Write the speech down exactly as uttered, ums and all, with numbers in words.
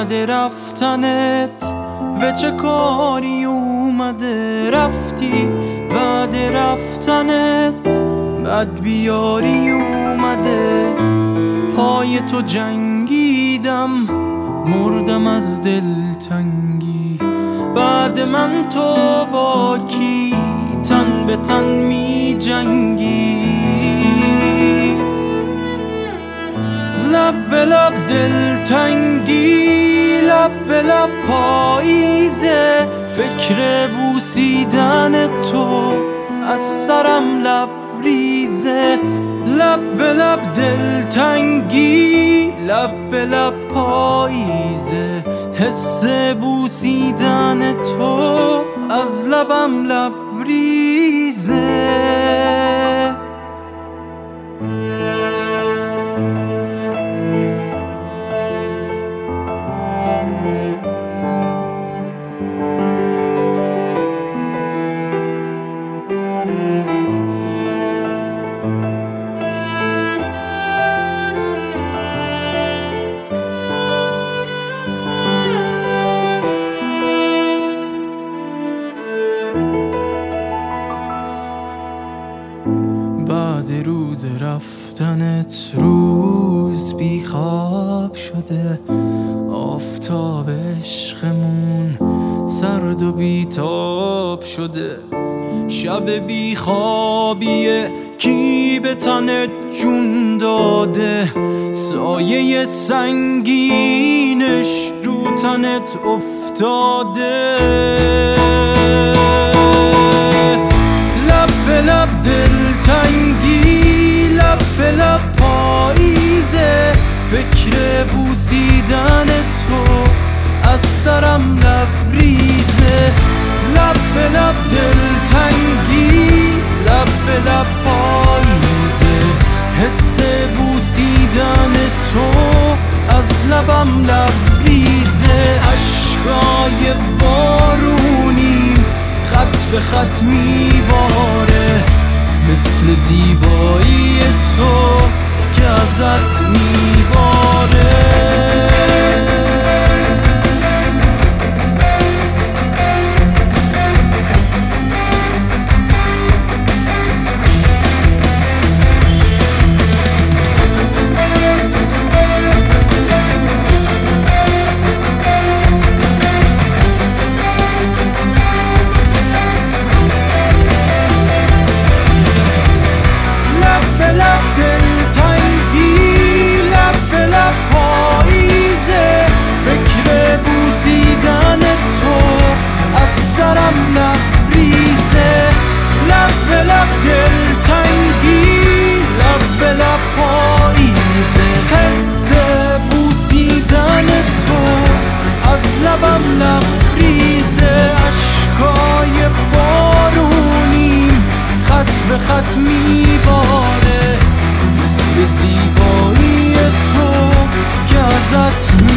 بعد رفتنت به چه کاری اومده؟ رفتی بعد رفتنت بد بیاری اومده. پای تو جنگیدم مردم از دلتنگی. بعد من تو با کی تن به تن می جنگی؟ لب به لب دلتنگی، لب به لب پاییزه. فکر بوسیدن تو از سرم لبریزه. لب به لب دلتنگی، لب به لب پاییزه. حس بوسیدن تو از لبم لبریزه. بعد روز رفتنت روز بی خواب شده. آفتاب عشقمون سرد و بی تاب شده. شب بی خوابیه کی به تنت جون داده؟ سایه سنگینش رو تنت افتاده. لب به لب دلتنگی، لب به لب پاییزه. فکر بوسیدن تو از سرم لبریزه. لب به لب دلتنگی، لب به لب پاییزه. حس بوسیدن تو از لبم لبریزه. اشکای بارونیم خط به خط میباره، مثل زیبایی تو که ازت میباره. لبم لبریزه. اشکای بارونیم خط به خط میباره، مثل زیبایی تو که ازت